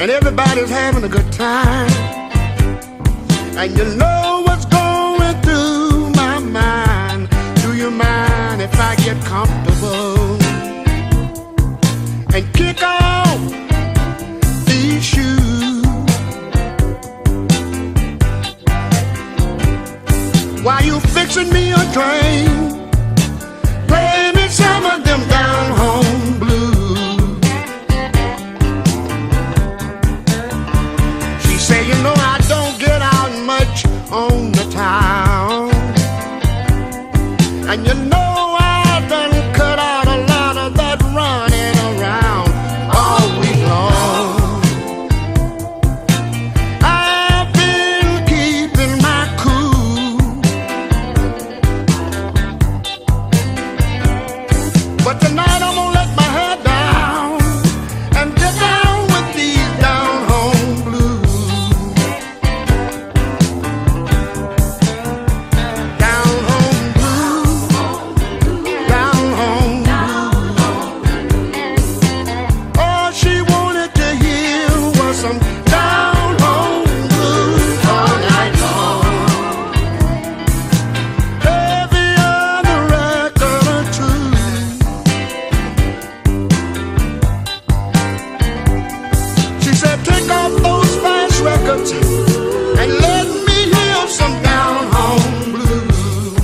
and everybody's having a good time. And you know what's going through my mind. Do you mind if I get comfortable and kick off these shoes? While you fixing me a drink, play me some of them down home blues. She say, you know I don't get out much on the town, and you know I done cut out a lot of that running around all week long. I've been keeping my cool, but tonight I'm gonna let my head down and get down with these down home blues. Down home blues, down home blues. All she wanted to hear was some down home blues all night long. Every other record or two. She said, take off those fast records and let me hear some down home blues.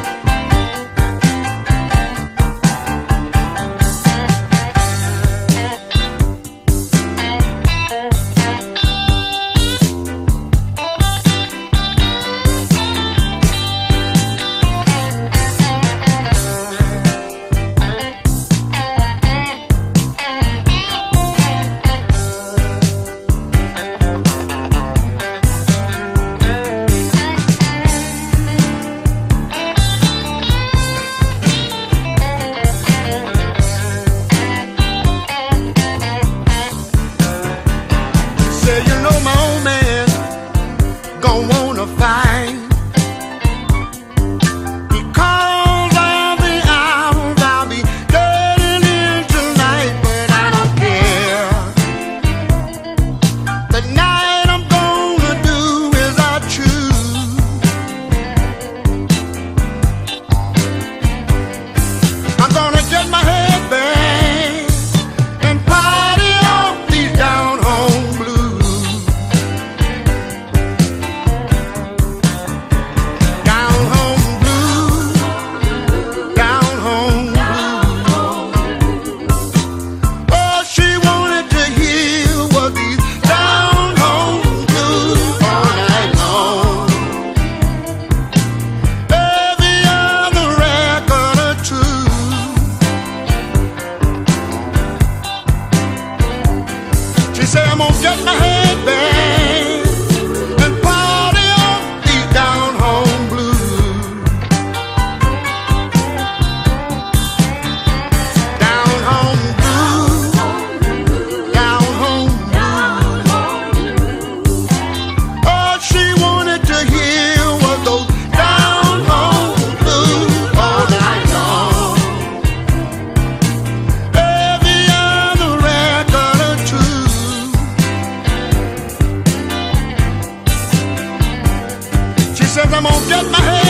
Say, you know my old man gon' wanna fight, because all the hours I'll be getting in tonight, but I don't care. The night I'm gonna do as I choose. I'm gonna get my head banged and party off these down home blues. Down home blues, down home blues. All she wanted to hear was these down home blues all night long. Every other record or two. She said, I'm gonna get my head banged and party on these down home blues. Down home blues, down home blues. All she wanted to hear was those down home blues all night long. Every other record or two. She says, I'm gonna get my head